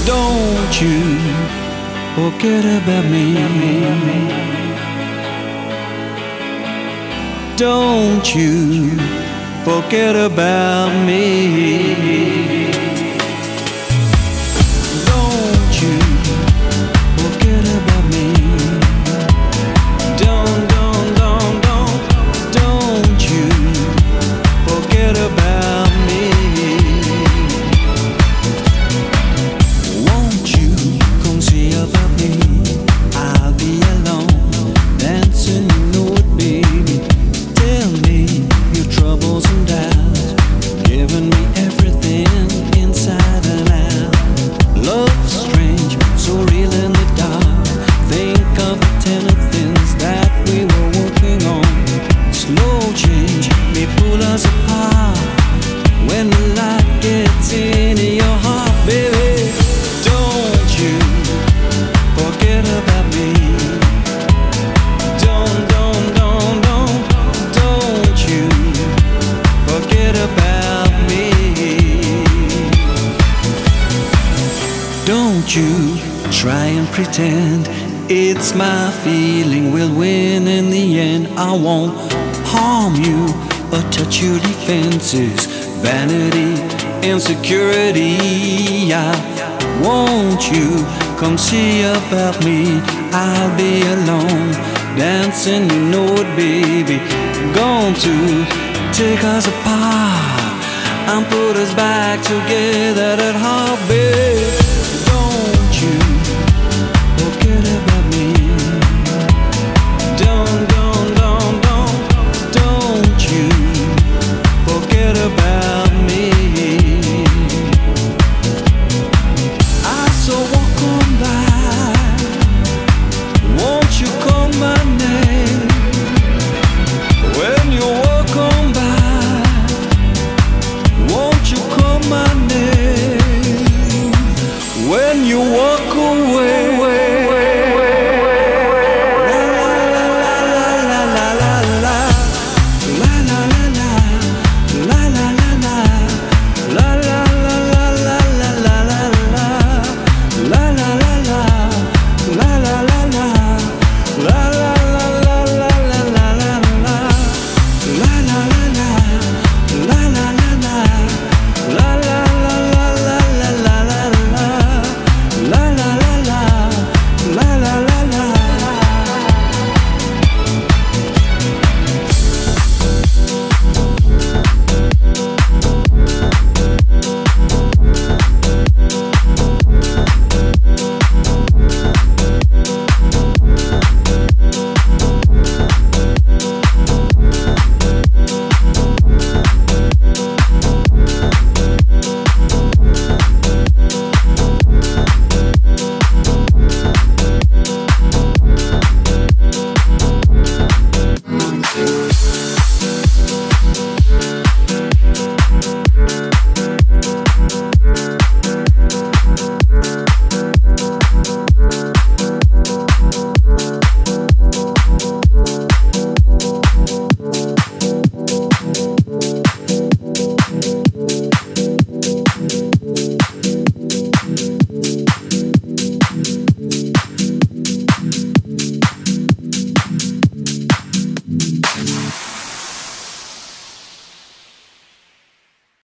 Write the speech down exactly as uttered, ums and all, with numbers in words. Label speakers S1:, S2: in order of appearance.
S1: Don't you forget about me. Don't you forget about me. Don't you forget about me. Don't, don't, don't, don't, don't you forget about me. Won't you come see about me? I'll be alone, dancing, you know it, baby. Tell me your troubles and doubts, giving me everything inside and out. Love is strange, so real in the dark. Think of the tender things that we were working on. Slow change may pull us apart when the light gets into your heart, baby. Don't you forget about me. Don't, don't, don't, don't, don't you forget about me. Don't you try and pretend it's my feeling will win in the end. I won't harm you or touch your defenses, vanity, insecurity. Yeah, won't you come see about me? I'll be alone, dancing, you know it, baby. Going to take us apart and put us back together at heart,